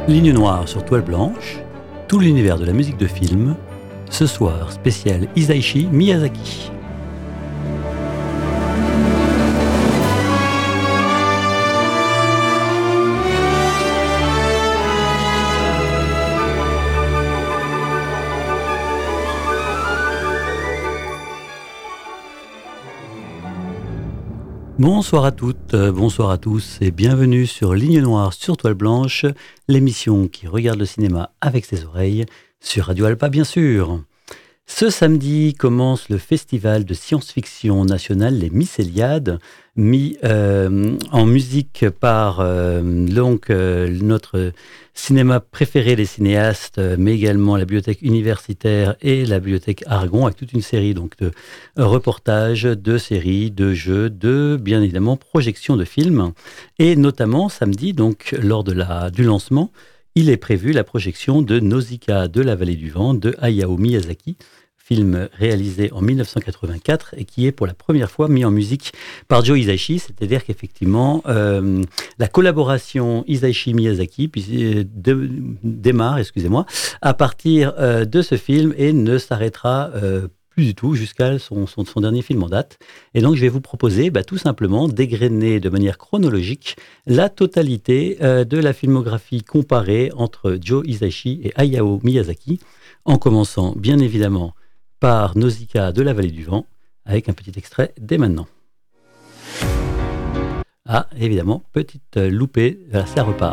Ligne noire sur toile blanche, tout l'univers de la musique de film. Ce soir, spécial Hisaishi Miyazaki. Bonsoir à toutes, bonsoir à tous et bienvenue sur Ligne Noire sur Toile Blanche, l'émission qui regarde le cinéma avec ses oreilles, sur Radio Alpa bien sûr. Ce samedi commence le festival de science-fiction national, les Mycéliades, mis en musique par notre cinéma préféré, les cinéastes, mais également la bibliothèque universitaire et la bibliothèque Aragon, avec toute une série donc, de reportages, de séries, de jeux, de, bien évidemment, projections de films. Et notamment, samedi, donc, lors du lancement, il est prévu la projection de Nausicaa de la vallée du vent de Hayao Miyazaki, film réalisé en 1984 et qui est pour la première fois mis en musique par Joe Hisaishi, c'est-à-dire qu'effectivement la collaboration Hisaishi-Miyazaki démarre, à partir de ce film et ne s'arrêtera plus du tout jusqu'à son dernier film en date. Et donc je vais vous proposer tout simplement d'égrener de manière chronologique la totalité de la filmographie comparée entre Joe Hisaishi et Hayao Miyazaki, en commençant bien évidemment par Nausicaa de la vallée du vent, avec un petit extrait dès maintenant. Ah, évidemment, petite loupée, ça repart.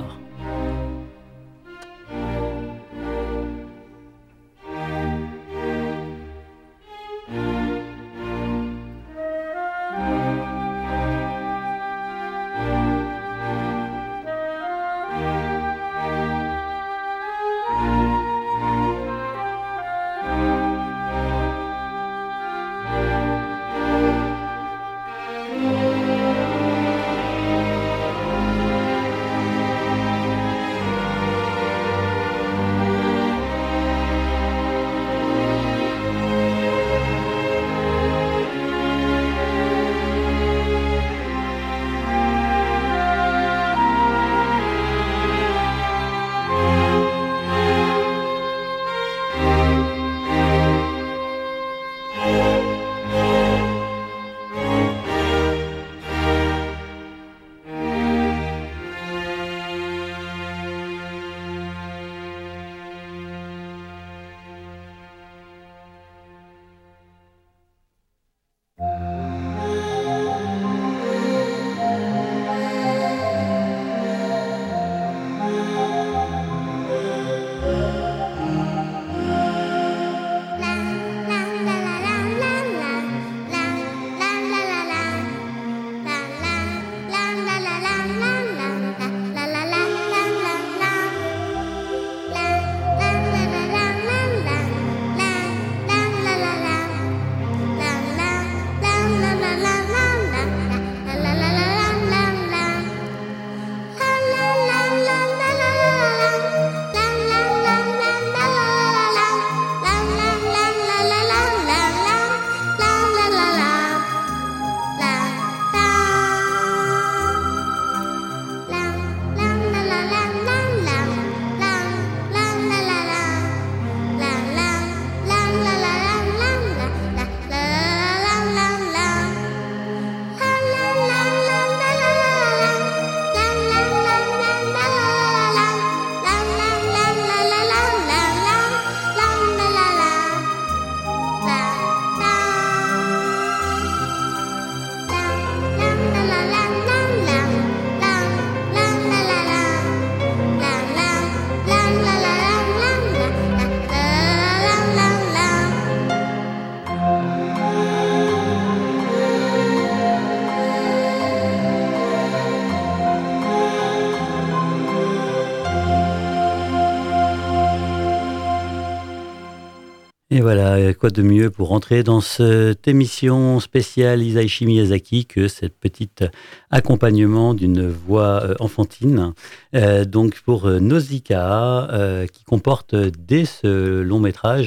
Et voilà, quoi de mieux pour rentrer dans cette émission spéciale Hisaishi Miyazaki que cette petite accompagnement d'une voix enfantine. Donc pour Nausicaa, qui comporte dès ce long métrage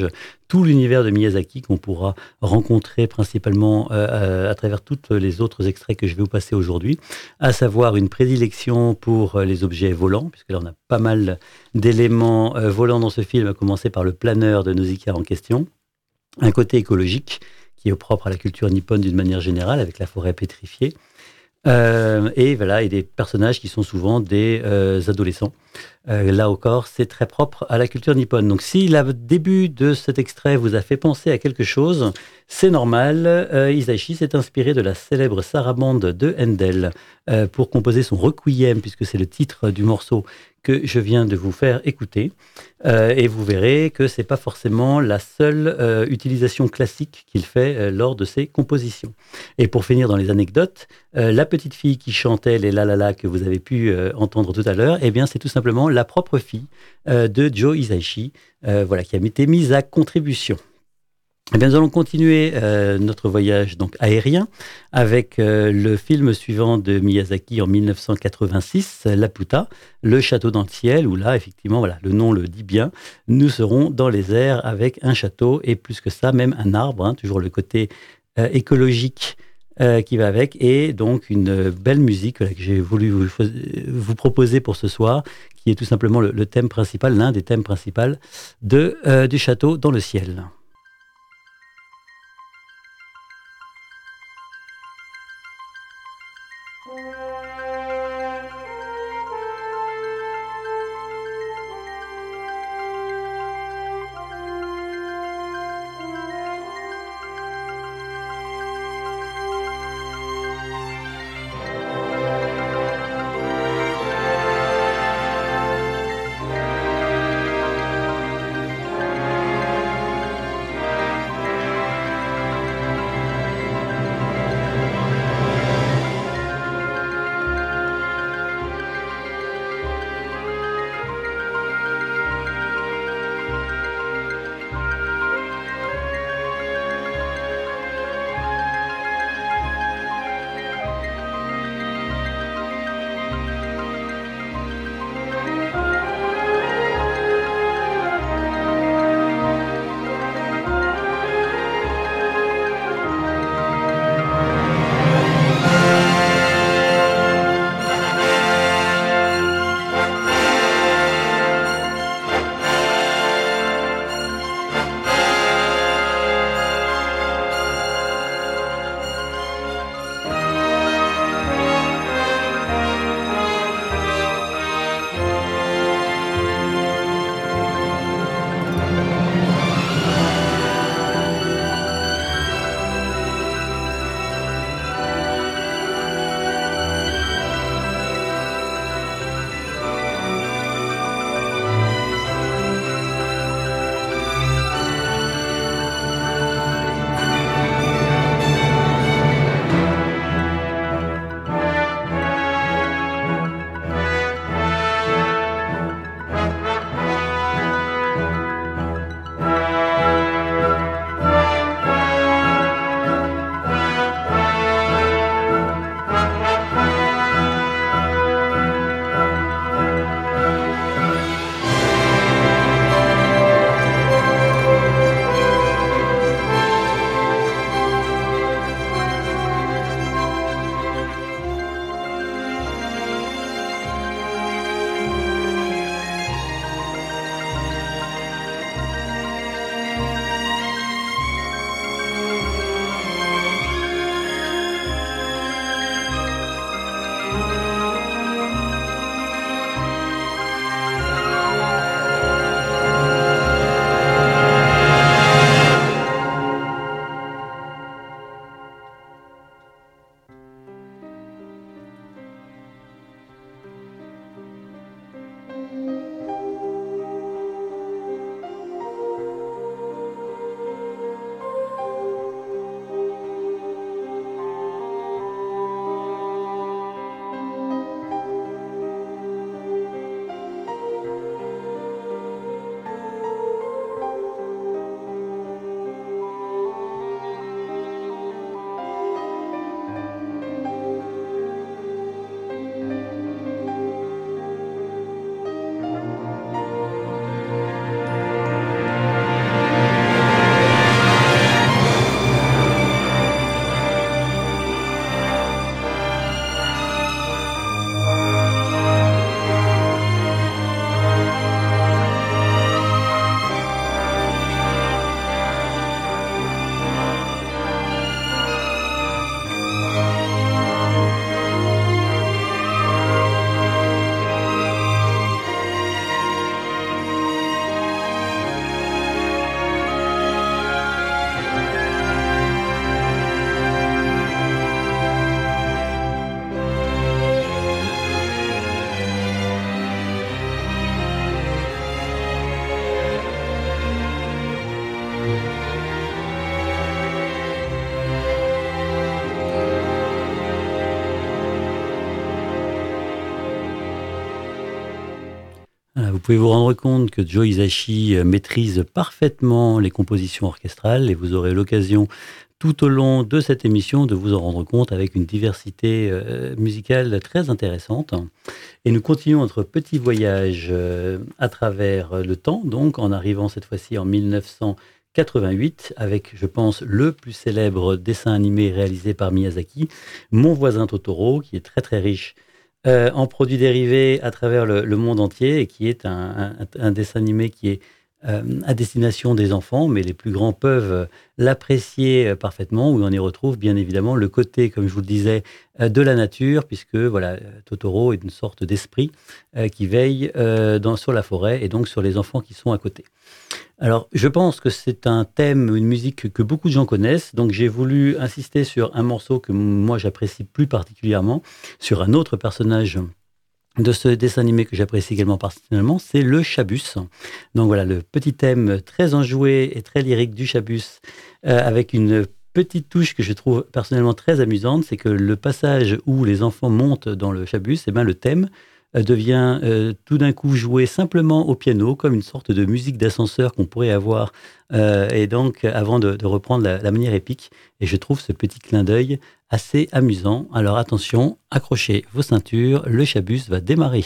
tout l'univers de Miyazaki qu'on pourra rencontrer principalement à travers tous les autres extraits que je vais vous passer aujourd'hui, à savoir une prédilection pour les objets volants, puisque là on a pas mal d'éléments volants dans ce film, à commencer par le planeur de Nausicaa en question, un côté écologique qui est propre à la culture nippone d'une manière générale, avec la forêt pétrifiée, et voilà, et des personnages qui sont souvent des adolescents. Là encore, c'est très propre à la culture nippone. Donc, si le début de cet extrait vous a fait penser à quelque chose, c'est normal. Hisaishi s'est inspiré de la célèbre sarabande de Handel pour composer son Requiem, puisque c'est le titre du morceau que je viens de vous faire écouter. Et vous verrez que c'est pas forcément la seule utilisation classique qu'il fait lors de ses compositions. Et pour finir dans les anecdotes, la petite fille qui chantait les la la la que vous avez pu entendre tout à l'heure, eh bien c'est tout simplement la propre fille de Joe Hisaishi, voilà, qui a été mise à contribution. Eh bien, nous allons continuer notre voyage donc aérien avec le film suivant de Miyazaki en 1986, Laputa, le château dans le ciel, où là, effectivement, voilà, le nom le dit bien, nous serons dans les airs avec un château et plus que ça, même un arbre, hein, toujours le côté écologique qui va avec, et donc une belle musique que j'ai voulu vous proposer pour ce soir, qui est tout simplement le thème principal, l'un des thèmes principaux du château dans le ciel. Vous pouvez vous rendre compte que Joe Hisaishi maîtrise parfaitement les compositions orchestrales et vous aurez l'occasion tout au long de cette émission de vous en rendre compte avec une diversité musicale très intéressante. Et nous continuons notre petit voyage à travers le temps, donc en arrivant cette fois-ci en 1988 avec, je pense, le plus célèbre dessin animé réalisé par Miyazaki, Mon voisin Totoro, qui est très très riche en produits dérivés à travers le monde entier et qui est un dessin animé qui est à destination des enfants, mais les plus grands peuvent l'apprécier parfaitement, où on y retrouve bien évidemment le côté, comme je vous le disais, de la nature, puisque voilà, Totoro est une sorte d'esprit qui veille sur la forêt et donc sur les enfants qui sont à côté. Alors, je pense que c'est un thème, une musique que beaucoup de gens connaissent, donc j'ai voulu insister sur un morceau que moi j'apprécie plus particulièrement, sur un autre personnage de ce dessin animé que j'apprécie également personnellement, c'est le Chabus. Donc voilà, le petit thème très enjoué et très lyrique du Chabus, avec une petite touche que je trouve personnellement très amusante, c'est que le passage où les enfants montent dans le Chabus, eh ben, le thème devient tout d'un coup joué simplement au piano, comme une sorte de musique d'ascenseur qu'on pourrait avoir, et donc avant de reprendre la manière épique. Et je trouve ce petit clin d'œil assez amusant. Alors attention, accrochez vos ceintures, le Chabus va démarrer.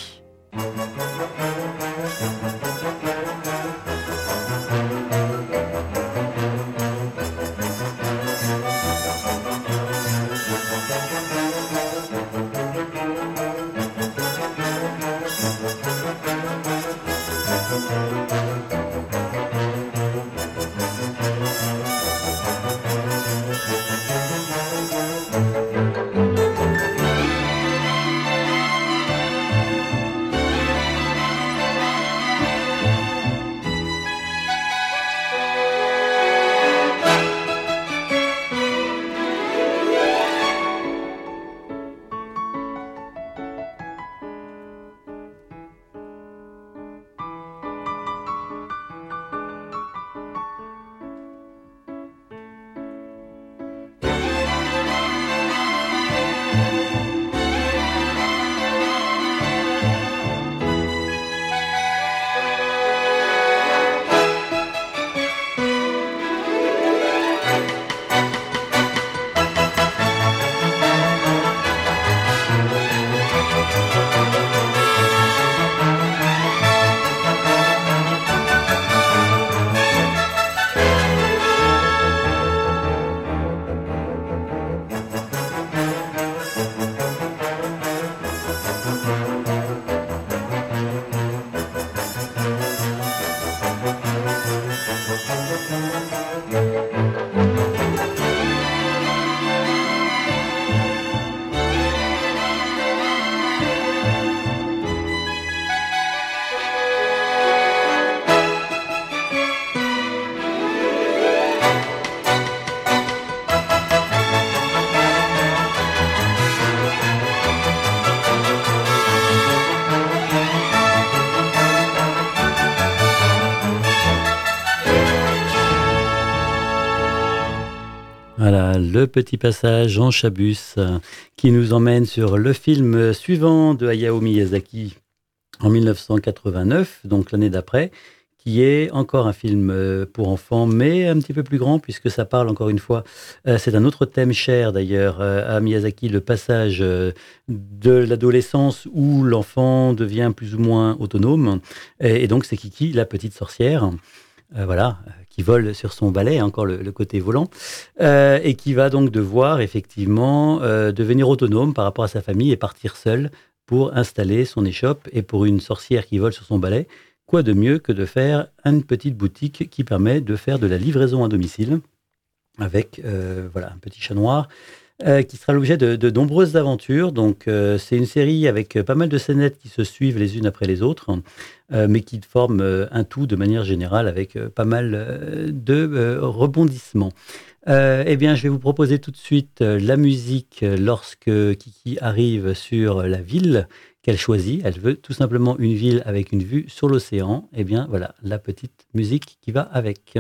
Voilà, le petit passage en Chabus qui nous emmène sur le film suivant de Hayao Miyazaki en 1989, donc l'année d'après, qui est encore un film pour enfants, mais un petit peu plus grand, puisque ça parle encore une fois, c'est un autre thème cher d'ailleurs à Miyazaki, le passage de l'adolescence où l'enfant devient plus ou moins autonome, et donc c'est Kiki, la petite sorcière. Voilà, qui vole sur son balai, encore le côté volant, et qui va donc devoir effectivement devenir autonome par rapport à sa famille et partir seul pour installer son échoppe. Et pour une sorcière qui vole sur son balai, quoi de mieux que de faire une petite boutique qui permet de faire de la livraison à domicile avec voilà, un petit chat noir qui sera l'objet de nombreuses aventures. Donc, c'est une série avec pas mal de scénettes qui se suivent les unes après les autres, mais qui forment un tout de manière générale avec pas mal de rebondissements. Eh bien, je vais vous proposer tout de suite la musique lorsque Kiki arrive sur la ville qu'elle choisit. Elle veut tout simplement une ville avec une vue sur l'océan. Eh bien, voilà, la petite musique qui va avec.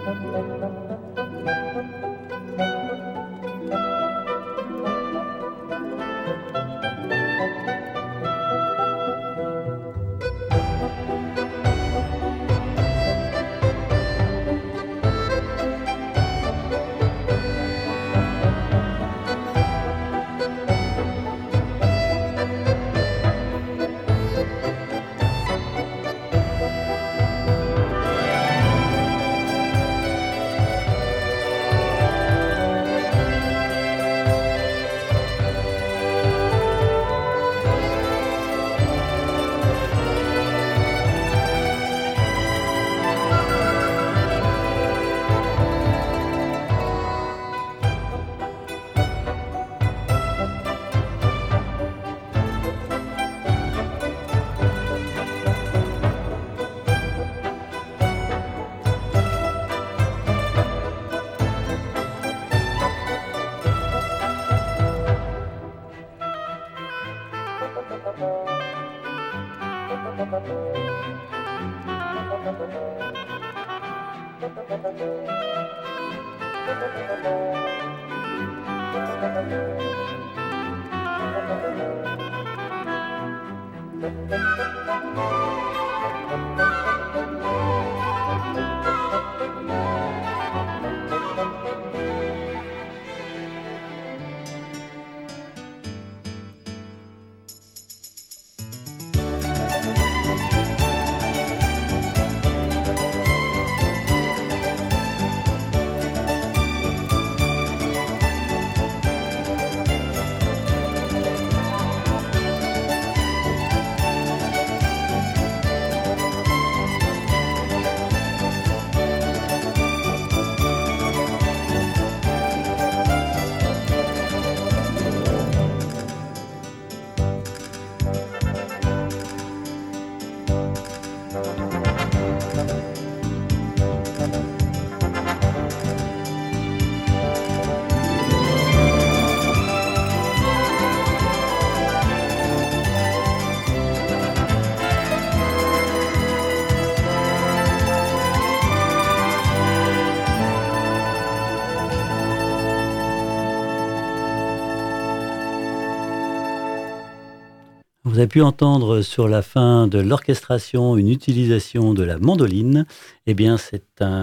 Vous avez pu entendre sur la fin de l'orchestration une utilisation de la mandoline. Eh bien, c'est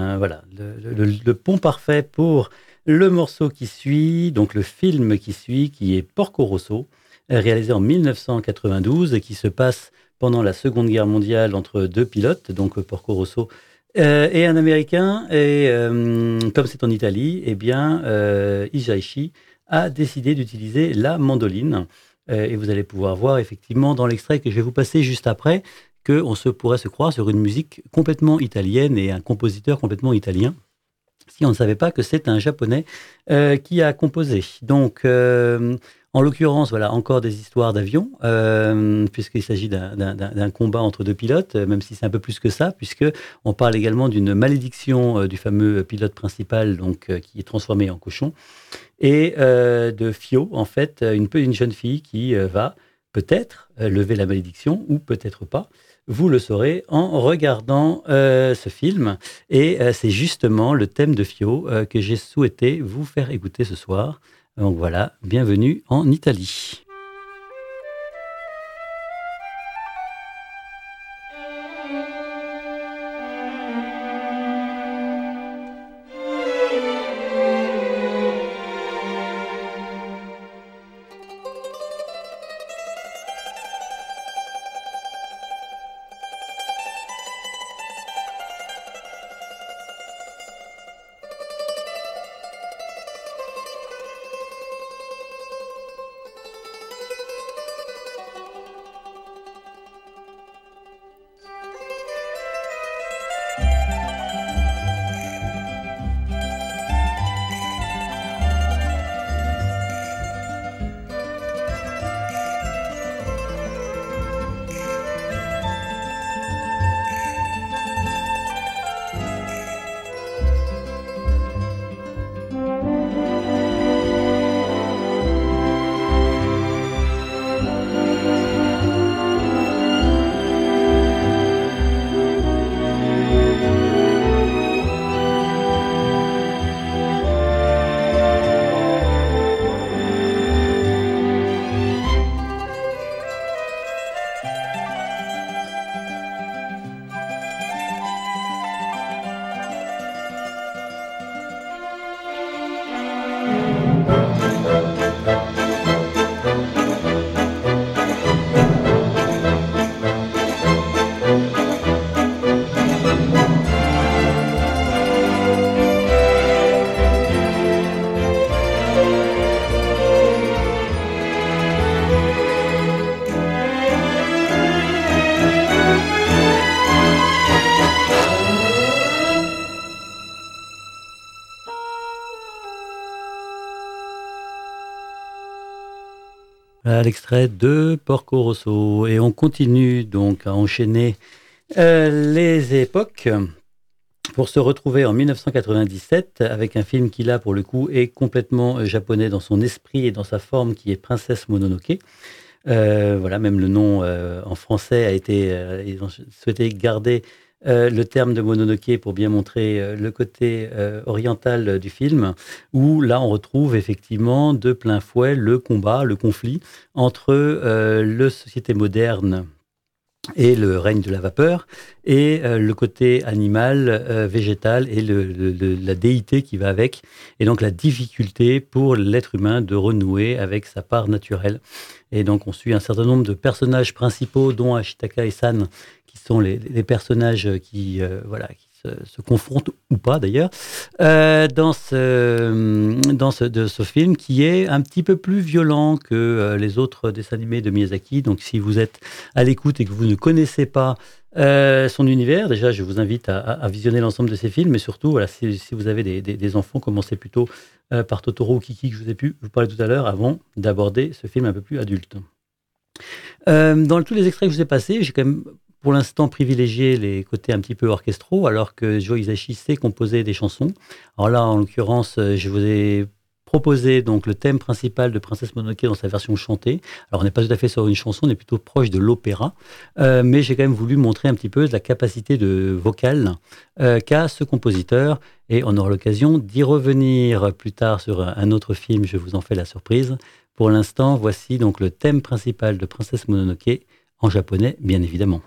le pont parfait pour le morceau qui suit, donc le film qui suit, qui est Porco Rosso, réalisé en 1992 et qui se passe pendant la Seconde Guerre mondiale entre deux pilotes, donc Porco Rosso et un Américain. Et comme c'est en Italie, eh bien, Hisaishi a décidé d'utiliser la mandoline. Et vous allez pouvoir voir effectivement dans l'extrait que je vais vous passer juste après qu'on pourrait se croire sur une musique complètement italienne et un compositeur complètement italien, si on ne savait pas que c'est un Japonais qui a composé. Donc, en l'occurrence, voilà, encore des histoires d'avions, puisqu'il s'agit d'un combat entre deux pilotes, même si c'est un peu plus que ça, puisqu'on parle également d'une malédiction du fameux pilote principal, donc, qui est transformé en cochon, et de Fio, en fait, une jeune fille qui va peut-être lever la malédiction, ou peut-être pas. Vous le saurez en regardant ce film. Et c'est justement le thème de Fio que j'ai souhaité vous faire écouter ce soir. Donc voilà, bienvenue en Italie. Voilà l'extrait de Porco Rosso. Et on continue donc à enchaîner les époques pour se retrouver en 1997 avec un film qui là pour le coup est complètement japonais dans son esprit et dans sa forme qui est Princesse Mononoke. Voilà, même le nom en français a été, ils ont souhaité garder le terme de Mononoke pour bien montrer le côté oriental du film, où là on retrouve effectivement de plein fouet le combat, le conflit entre la société moderne et le règne de la vapeur, et le côté animal, végétal, et la déité qui va avec, et donc la difficulté pour l'être humain de renouer avec sa part naturelle. Et donc on suit un certain nombre de personnages principaux, dont Ashitaka et San, qui sont les personnages qui, voilà, qui se confrontent, ou pas d'ailleurs, de ce film, qui est un petit peu plus violent que les autres dessins animés de Miyazaki. Donc si vous êtes à l'écoute et que vous ne connaissez pas son univers, déjà je vous invite à visionner l'ensemble de ses films, mais surtout voilà, si vous avez des enfants, commencez plutôt par Totoro ou Kiki, que je vous ai pu vous parler tout à l'heure, avant d'aborder ce film un peu plus adulte. Dans tous les extraits que je vous ai passés, j'ai quand même pour l'instant privilégié les côtés un petit peu orchestraux, alors que Joe Hisaishi sait composer des chansons. Alors là, en l'occurrence, je vous ai proposé donc le thème principal de Princesse Mononoke dans sa version chantée. Alors on n'est pas tout à fait sur une chanson, on est plutôt proche de l'opéra, mais j'ai quand même voulu montrer un petit peu la capacité de vocale qu'a ce compositeur, et on aura l'occasion d'y revenir plus tard sur un autre film, je vous en fais la surprise. Pour l'instant, voici donc le thème principal de Princesse Mononoke, en japonais bien évidemment.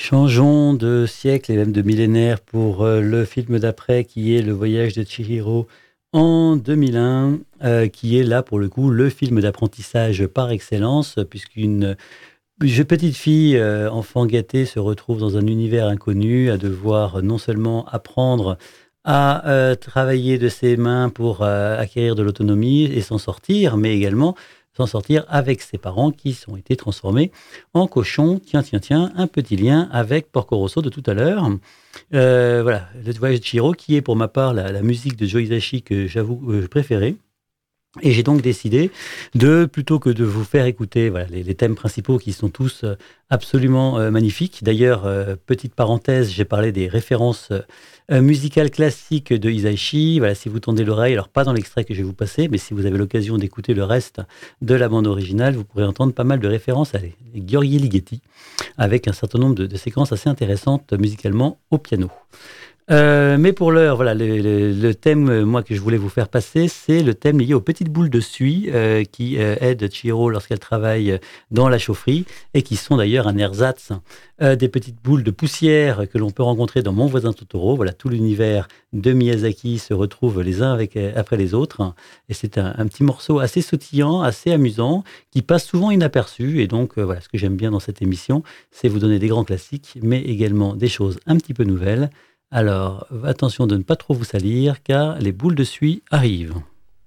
Changeons de siècle et même de millénaire pour le film d'après qui est Le Voyage de Chihiro en 2001, qui est là pour le coup le film d'apprentissage par excellence, puisqu'une petite fille, enfant gâtée, se retrouve dans un univers inconnu, à devoir non seulement apprendre à travailler de ses mains pour acquérir de l'autonomie et s'en sortir, mais également s'en sortir avec ses parents qui ont été transformés en cochons. Tiens, un petit lien avec Porco Rosso de tout à l'heure. Voilà, le voyage de Chihiro, qui est pour ma part la musique de Joe Hisaishi que j'avoue préférée. Et j'ai donc décidé plutôt que de vous faire écouter voilà, les thèmes principaux qui sont tous absolument magnifiques. D'ailleurs, petite parenthèse, j'ai parlé des références musicales classiques de Hisaishi. Voilà, si vous tendez l'oreille, alors pas dans l'extrait que je vais vous passer, mais si vous avez l'occasion d'écouter le reste de la bande originale, vous pourrez entendre pas mal de références à Gheorghi Ligeti, avec un certain nombre de séquences assez intéressantes musicalement au piano. Mais pour l'heure, voilà, le thème moi que je voulais vous faire passer, c'est le thème lié aux petites boules de suie qui aident Chihiro lorsqu'elle travaille dans la chaufferie et qui sont d'ailleurs un ersatz des petites boules de poussière que l'on peut rencontrer dans Mon voisin Totoro. Voilà, tout l'univers de Miyazaki se retrouve les uns après les autres, et c'est un petit morceau assez sautillant, assez amusant, qui passe souvent inaperçu. Et donc voilà, ce que j'aime bien dans cette émission, c'est vous donner des grands classiques, mais également des choses un petit peu nouvelles. Alors, attention de ne pas trop vous salir, car les boules de suie arrivent.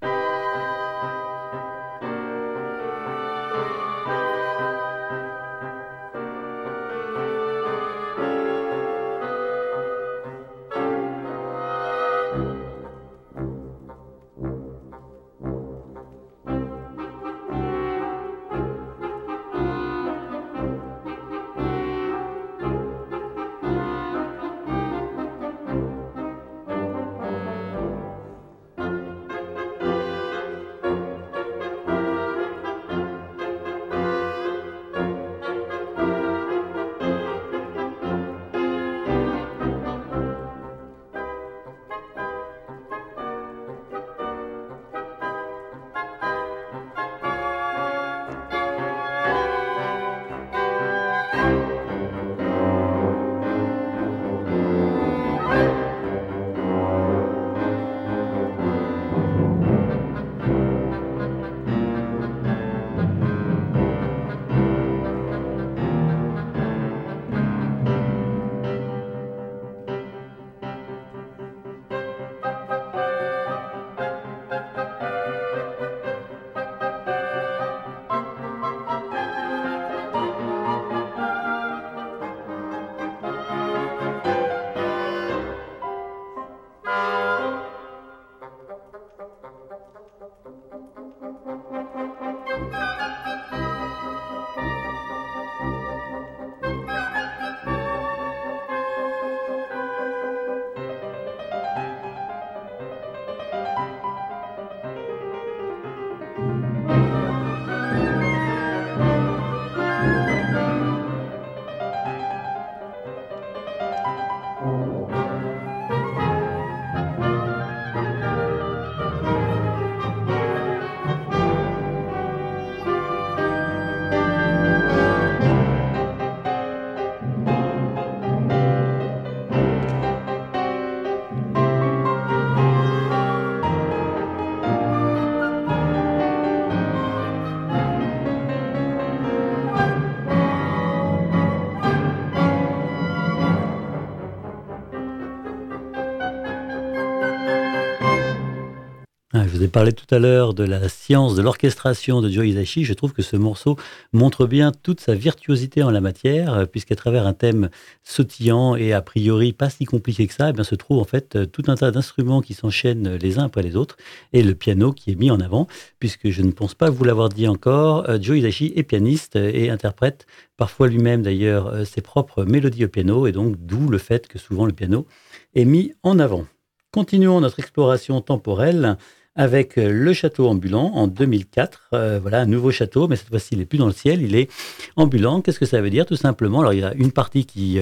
Je vous ai parlé tout à l'heure de la science de l'orchestration de Joe Hisaishi. Je trouve que ce morceau montre bien toute sa virtuosité en la matière, puisqu'à travers un thème sautillant et a priori pas si compliqué que ça, eh bien, se trouve en fait tout un tas d'instruments qui s'enchaînent les uns après les autres, et le piano qui est mis en avant, puisque je ne pense pas vous l'avoir dit encore, Joe Hisaishi est pianiste et interprète parfois lui-même d'ailleurs ses propres mélodies au piano, et donc d'où le fait que souvent le piano est mis en avant. Continuons notre exploration temporelle avec le château ambulant en 2004. Voilà, un nouveau château, mais cette fois-ci, il n'est plus dans le ciel, il est ambulant. Qu'est-ce que ça veut dire? Tout simplement, alors il y a une partie qui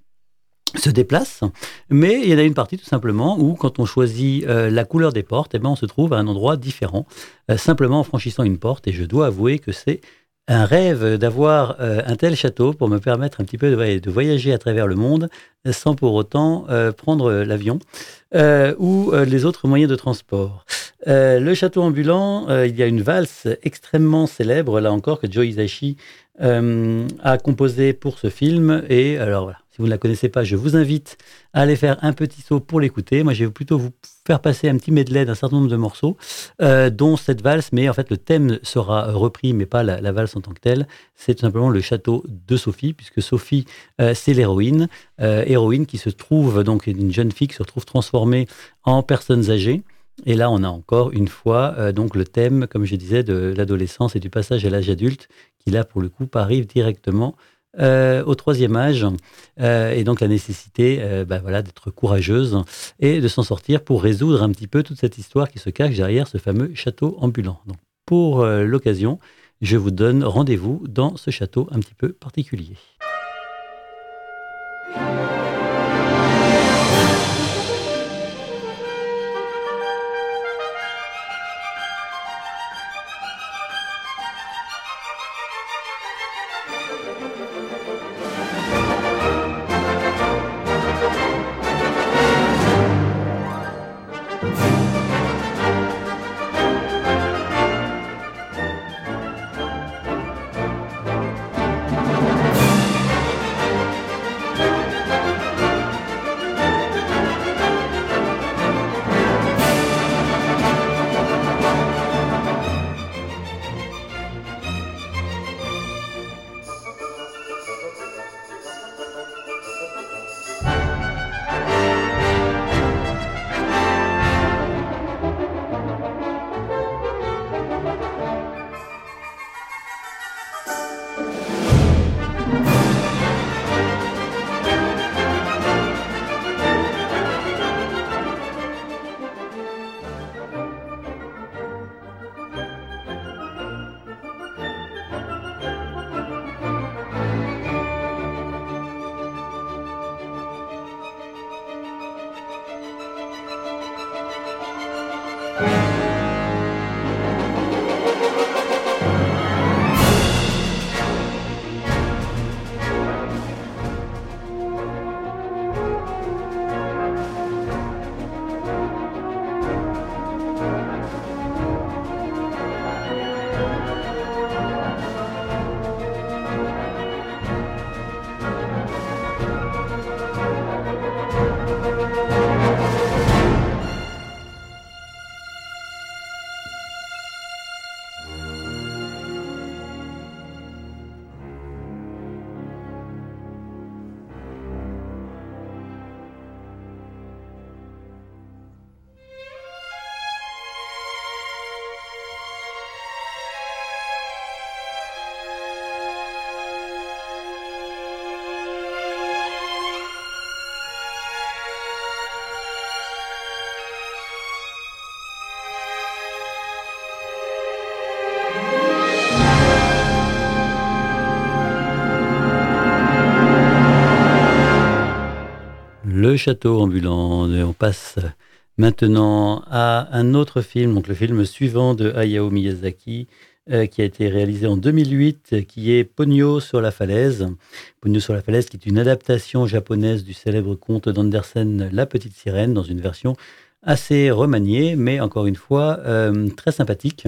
se déplace, mais il y en a une partie tout simplement où, quand on choisit la couleur des portes, eh ben, on se trouve à un endroit différent, simplement en franchissant une porte, et je dois avouer que c'est un rêve d'avoir un tel château pour me permettre un petit peu de voyager à travers le monde sans pour autant prendre l'avion ou les autres moyens de transport. Le château ambulant, il y a une valse extrêmement célèbre, là encore, que Joe Hisaishi a composé pour ce film. Et alors voilà, si vous ne la connaissez pas, je vous invite à aller faire un petit saut pour l'écouter. Moi, je vais plutôt vous faire passer un petit medley d'un certain nombre de morceaux, dont cette valse, mais en fait, le thème sera repris, mais pas la valse en tant que telle. C'est tout simplement le château de Sophie, puisque Sophie, c'est l'héroïne, héroïne qui se trouve, donc une jeune fille qui se retrouve transformée en personnes âgées. Et là, on a encore une fois donc le thème, comme je disais, de l'adolescence et du passage à l'âge adulte, qui là, pour le coup, arrive directement au troisième âge, et donc la nécessité voilà, d'être courageuse et de s'en sortir pour résoudre un petit peu toute cette histoire qui se cache derrière ce fameux château ambulant. Donc, pour l'occasion, je vous donne rendez-vous dans ce château un petit peu particulier. Le château ambulant. Et on passe maintenant à un autre film, donc le film suivant de Hayao Miyazaki, qui a été réalisé en 2008, qui est Ponyo sur la falaise. Ponyo sur la falaise, qui est une adaptation japonaise du célèbre conte d'Andersen, La Petite Sirène, dans une version assez remaniée, mais encore une fois, très sympathique.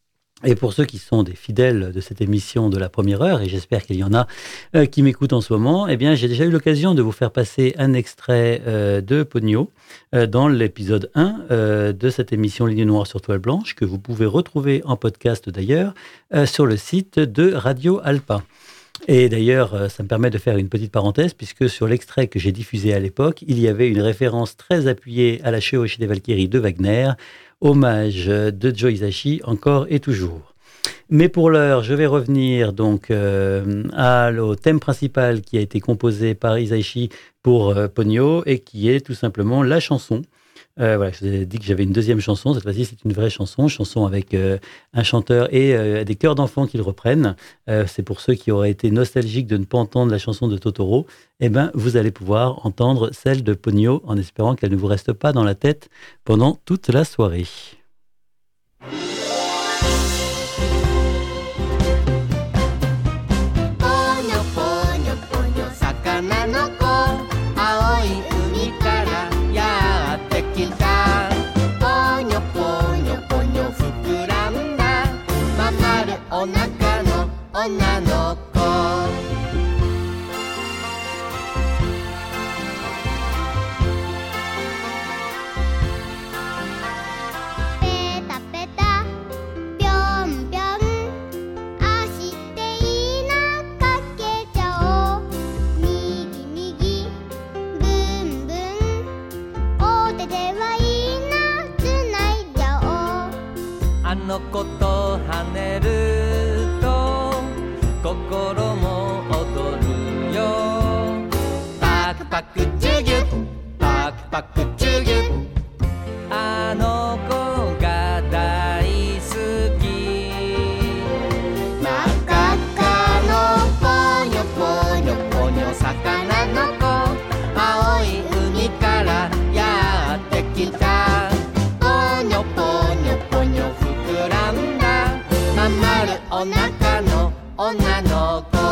Et pour ceux qui sont des fidèles de cette émission de la première heure, et j'espère qu'il y en a qui m'écoutent en ce moment, eh bien, j'ai déjà eu l'occasion de vous faire passer un extrait de Ponyo dans l'épisode 1 de cette émission Ligne Noire sur Toile Blanche, que vous pouvez retrouver en podcast d'ailleurs sur le site de Radio Alpa. Et d'ailleurs, ça me permet de faire une petite parenthèse, puisque sur l'extrait que j'ai diffusé à l'époque, il y avait une référence très appuyée à la Chevauchée des Valkyries de Wagner, hommage de Joe Hisaishi, encore et toujours. Mais pour l'heure, je vais revenir donc au thème principal qui a été composé par Hisaishi pour Ponyo, et qui est tout simplement la chanson. Voilà, je vous ai dit que j'avais une deuxième chanson. Cette fois-ci, c'est une vraie chanson avec un chanteur et des chœurs d'enfants qui le reprennent. C'est pour ceux qui auraient été nostalgiques de ne pas entendre la chanson de Totoro. Eh bien, vous allez pouvoir entendre celle de Ponyo en espérant qu'elle ne vous reste pas dans la tête pendant toute la soirée. お腹の女の子ペタペタぴょんぴょん足でいなかけちゃおう右右ブンブンお手ではいいなつないじゃおうあの子と跳ねると心も踊るよパクパクチュギュパクパクチュギュあの子が大好き真っ赤っかのポニョポニョポニョ魚の子青い海からやってきたポニョポニョポニョ膨らんだまん丸お腹の女の子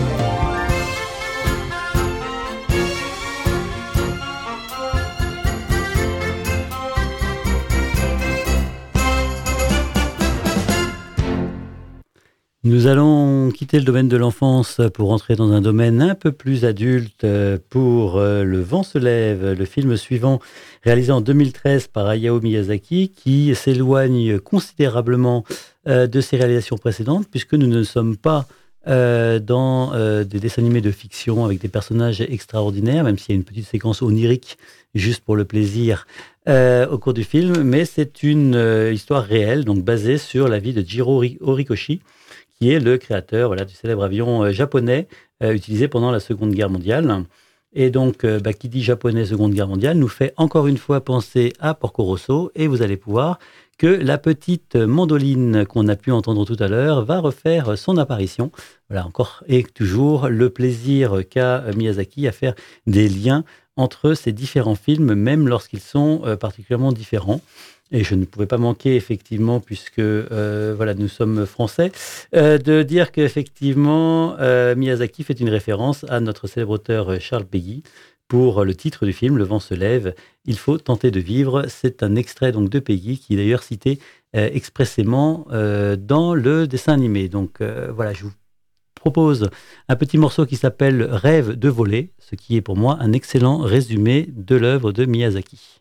Nous allons quitter le domaine de l'enfance pour entrer dans un domaine un peu plus adulte pour Le vent se lève, le film suivant réalisé en 2013 par Hayao Miyazaki qui s'éloigne considérablement de ses réalisations précédentes puisque nous ne sommes pas dans des dessins animés de fiction avec des personnages extraordinaires, même s'il y a une petite séquence onirique juste pour le plaisir au cours du film, mais c'est une histoire réelle, donc basée sur la vie de Jiro Horikoshi, qui est le créateur du célèbre avion japonais utilisé pendant la Seconde Guerre mondiale. Et donc, qui dit japonais Seconde Guerre mondiale nous fait encore une fois penser à Porco Rosso, et vous allez pouvoir que la petite mandoline qu'on a pu entendre tout à l'heure va refaire son apparition. Voilà, encore et toujours le plaisir qu'a Miyazaki à faire des liens entre ces différents films, même lorsqu'ils sont particulièrement différents. Et je ne pouvais pas manquer, effectivement, puisque nous sommes français, de dire qu'effectivement, Miyazaki fait une référence à notre célèbre auteur Charles Péguy pour le titre du film, Le vent se lève, il faut tenter de vivre. C'est un extrait donc de Péguy qui est d'ailleurs cité expressément dans le dessin animé. Donc je vous propose un petit morceau qui s'appelle Rêve de voler, ce qui est pour moi un excellent résumé de l'œuvre de Miyazaki.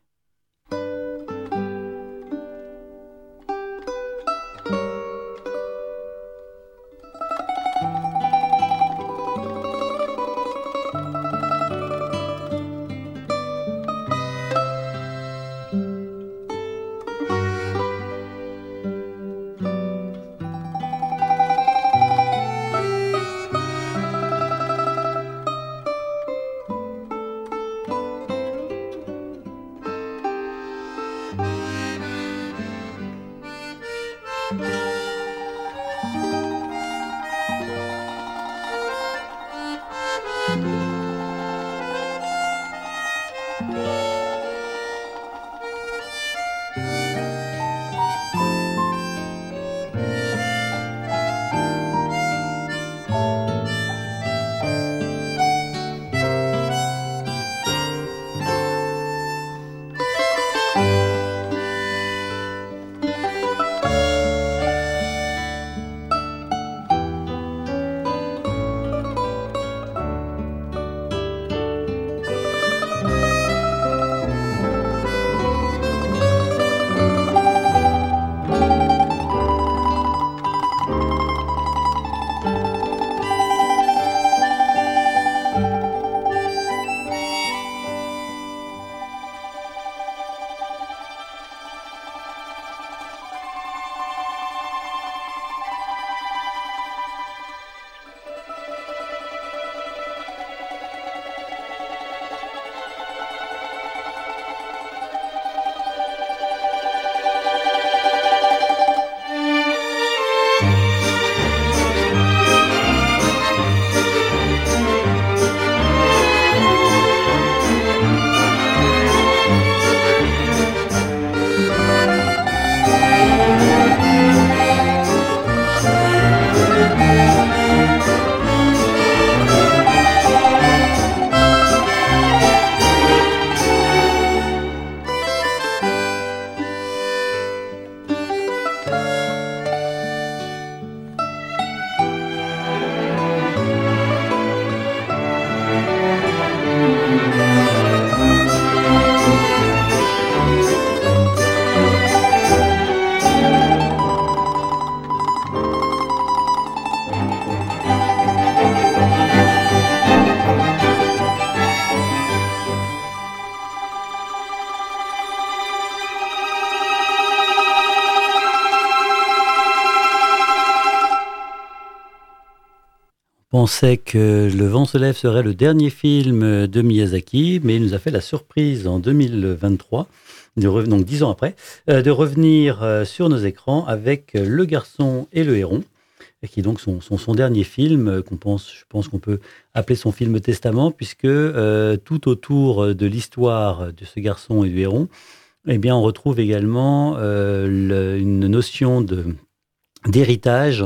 pensais que Le vent se lève serait le dernier film de Miyazaki, mais il nous a fait la surprise en 2023, donc 10 ans après, de revenir sur nos écrans avec Le garçon et le héron, qui est donc son dernier film, je pense qu'on peut appeler son film testament, puisque tout autour de l'histoire de ce garçon et du héron, eh bien, on retrouve également une notion d'héritage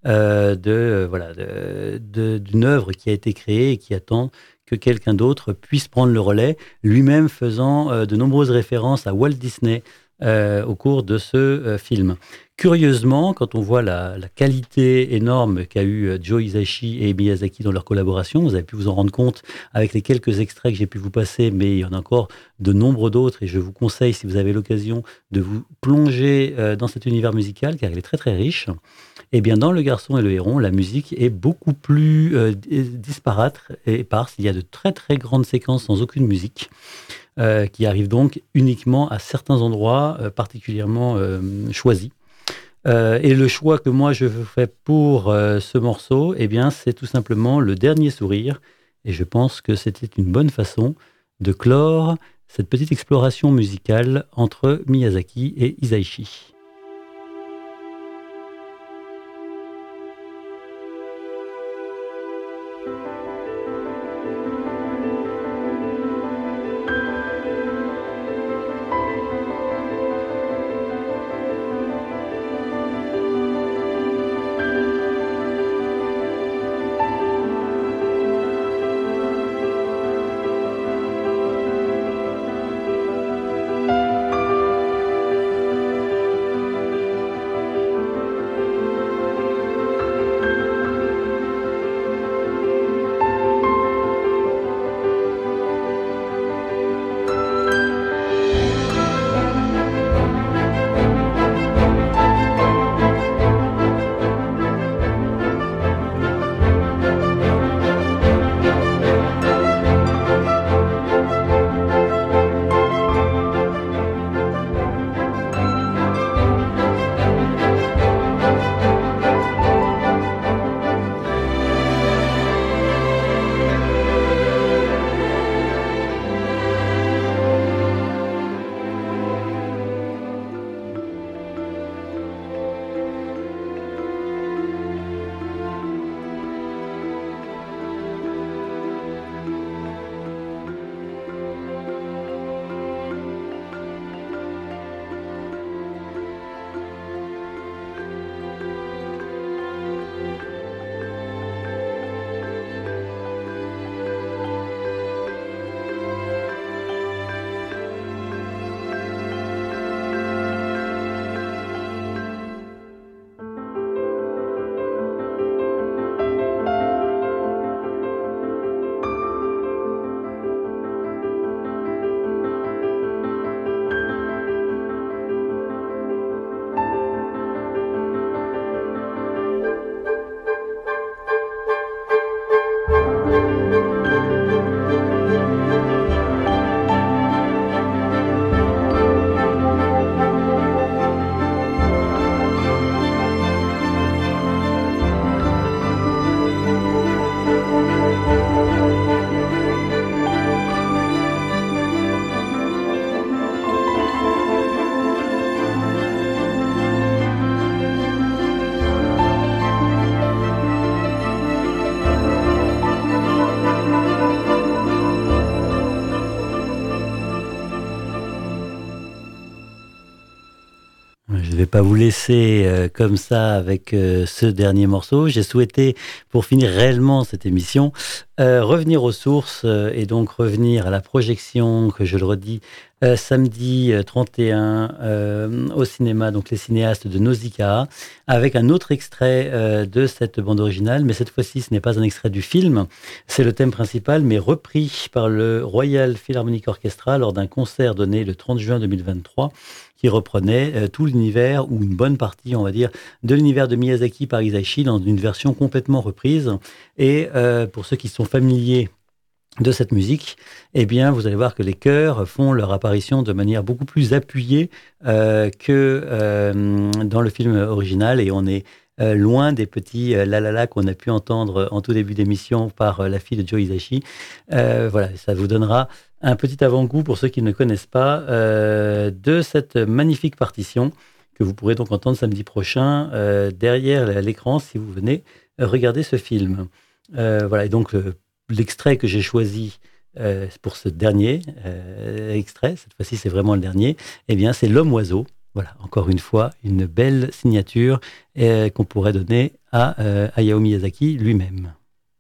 d'une œuvre qui a été créée et qui attend que quelqu'un d'autre puisse prendre le relais, lui-même faisant de nombreuses références à Walt Disney au cours de ce film. Curieusement, quand on voit la qualité énorme qu'a eu Joe Hisaishi et Miyazaki dans leur collaboration, vous avez pu vous en rendre compte avec les quelques extraits que j'ai pu vous passer, mais il y en a encore de nombreux d'autres et je vous conseille, si vous avez l'occasion, de vous plonger dans cet univers musical car il est très très riche. Eh bien, dans Le garçon et le héron, la musique est beaucoup plus disparate et éparse. Il y a de très très grandes séquences sans aucune musique qui arrivent donc uniquement à certains endroits particulièrement choisis. Et le choix que moi je fais pour ce morceau, eh bien, c'est tout simplement Le dernier sourire. Et je pense que c'était une bonne façon de clore cette petite exploration musicale entre Miyazaki et Hisaishi. Je ne vais pas vous laisser comme ça avec ce dernier morceau. J'ai souhaité, pour finir réellement cette émission, revenir aux sources et donc revenir à la projection, que je le redis, samedi 31 au cinéma, donc les cinéastes de Nausicaa, avec un autre extrait de cette bande originale, mais cette fois-ci ce n'est pas un extrait du film, c'est le thème principal, mais repris par le Royal Philharmonic Orchestra lors d'un concert donné le 30 juin 2023, qui reprenait tout l'univers, ou une bonne partie, on va dire, de l'univers de Miyazaki par Hisaishi dans une version complètement reprise. Et pour ceux qui sont familiers de cette musique, eh bien, vous allez voir que les chœurs font leur apparition de manière beaucoup plus appuyée que dans le film original, et on est loin des petits la la la qu'on a pu entendre en tout début d'émission par la fille de Joe Hisaishi. Voilà, ça vous donnera un petit avant-goût pour ceux qui ne connaissent pas de cette magnifique partition que vous pourrez donc entendre samedi prochain derrière l'écran si vous venez regarder ce film. Voilà, et donc l'extrait que j'ai choisi pour ce dernier extrait, cette fois-ci c'est vraiment le dernier, eh bien c'est L'Homme-Oiseau. Voilà, encore une fois, une belle signature qu'on pourrait donner à Hayao Miyazaki lui-même.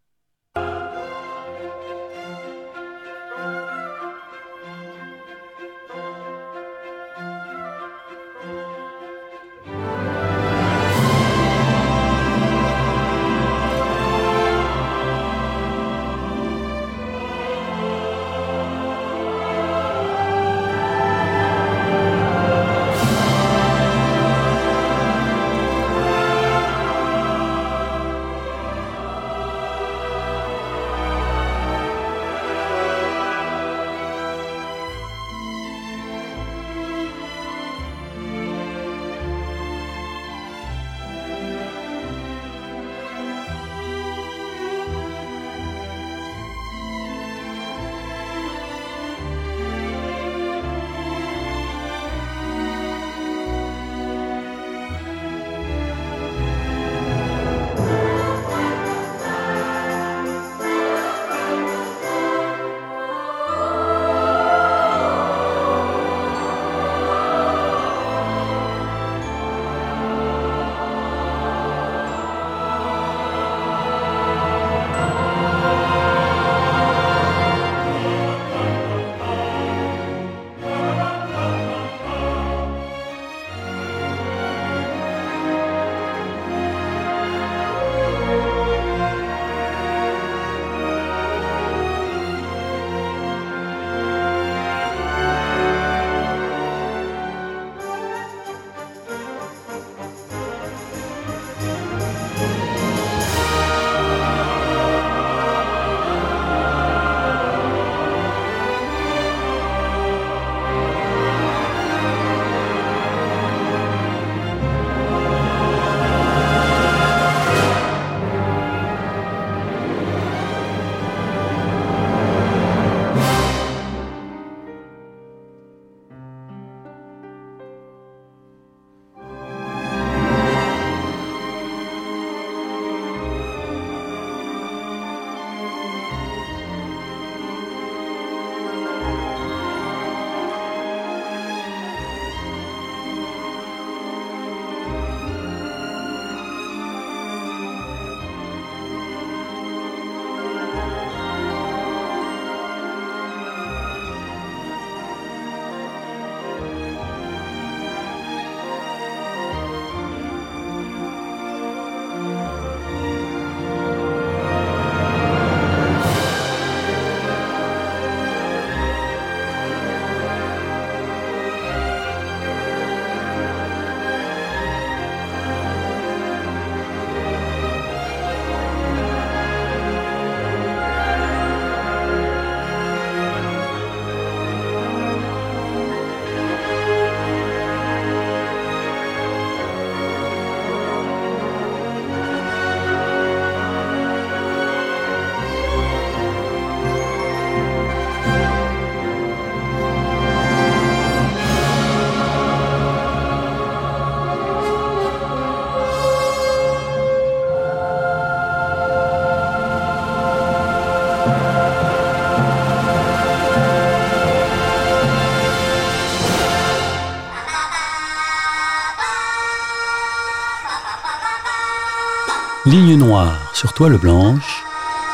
Ligne noire sur toile blanche.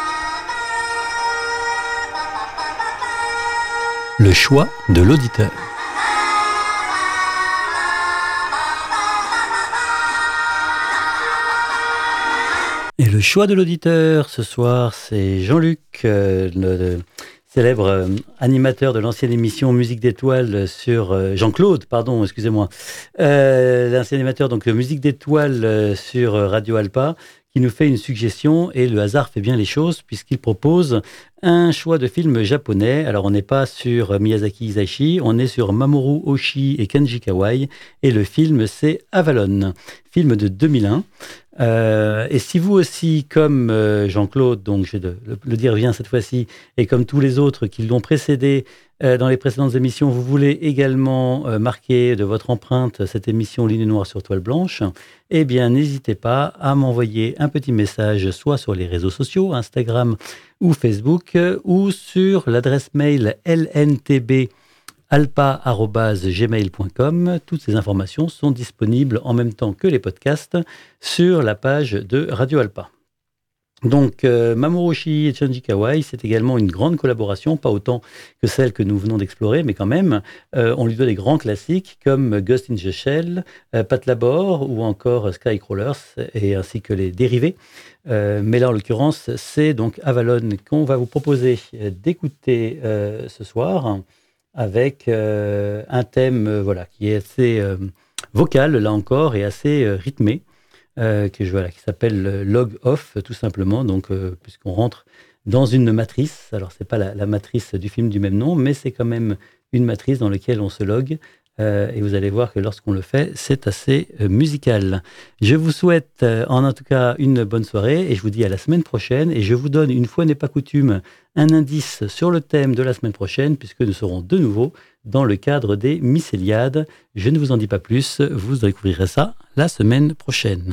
Le choix de l'auditeur. Et le choix de l'auditeur ce soir, c'est Jean-Luc, le célèbre animateur de l'ancienne émission Musique d'étoiles sur Jean-Claude, pardon, excusez-moi, l'ancien animateur donc Musique d'étoiles sur Radio Alpa, qui nous fait une suggestion, et le hasard fait bien les choses puisqu'il propose un choix de film japonais. Alors, on n'est pas sur Miyazaki Hisaishi, on est sur Mamoru Oshii et Kenji Kawai. Et le film, c'est Avalon, film de 2001. Et si vous aussi, comme Jean-Claude, donc je vais le dire bien cette fois-ci, et comme tous les autres qui l'ont précédé dans les précédentes émissions, vous voulez également marquer de votre empreinte cette émission Ligne Noire sur Toile Blanche, eh bien n'hésitez pas à m'envoyer un petit message, soit sur les réseaux sociaux, Instagram ou Facebook, ou sur l'adresse mail lntbalpa@gmail.com. Toutes ces informations sont disponibles en même temps que les podcasts sur la page de Radio Alpa. Donc, Mamoru Oshii et Kenji Kawai, c'est également une grande collaboration, pas autant que celle que nous venons d'explorer, mais quand même, on lui doit des grands classiques comme Ghost in the Shell, Pat Labor ou encore Skycrawlers, et ainsi que les dérivés. Mais là, en l'occurrence, c'est donc Avalon qu'on va vous proposer d'écouter ce soir, avec un thème qui est assez vocal, là encore, et assez rythmé. Qui s'appelle Log Off, tout simplement, donc, puisqu'on rentre dans une matrice. Alors, ce n'est pas la matrice du film du même nom, mais c'est quand même une matrice dans laquelle on se logue. Et vous allez voir que lorsqu'on le fait, c'est assez musical. Je vous souhaite en tout cas une bonne soirée et je vous dis à la semaine prochaine. Et je vous donne, une fois n'est pas coutume, un indice sur le thème de la semaine prochaine, puisque nous serons de nouveau dans le cadre des Mycéliades. Je ne vous en dis pas plus, vous découvrirez ça la semaine prochaine.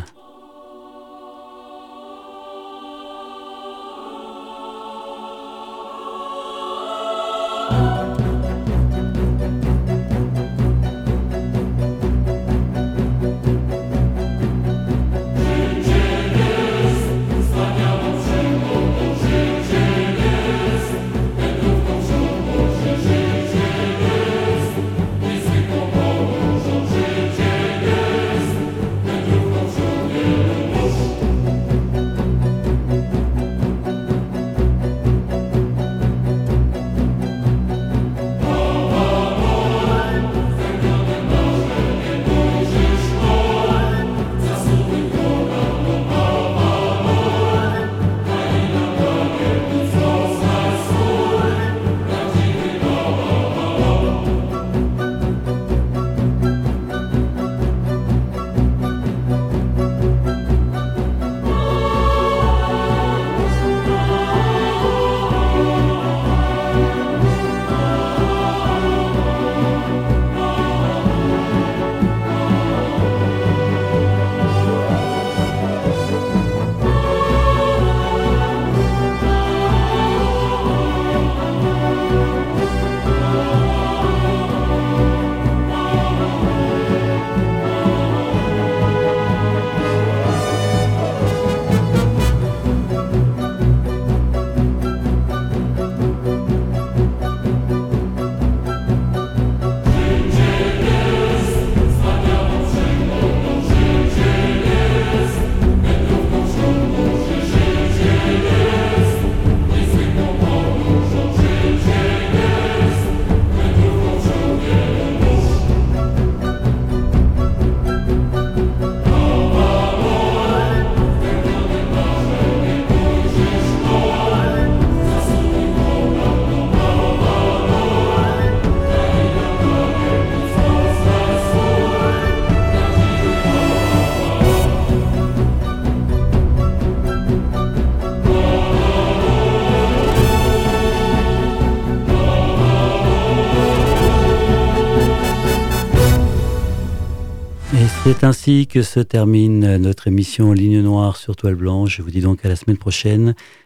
C'est ainsi que se termine notre émission Ligne Noire sur Toile Blanche. Je vous dis donc à la semaine prochaine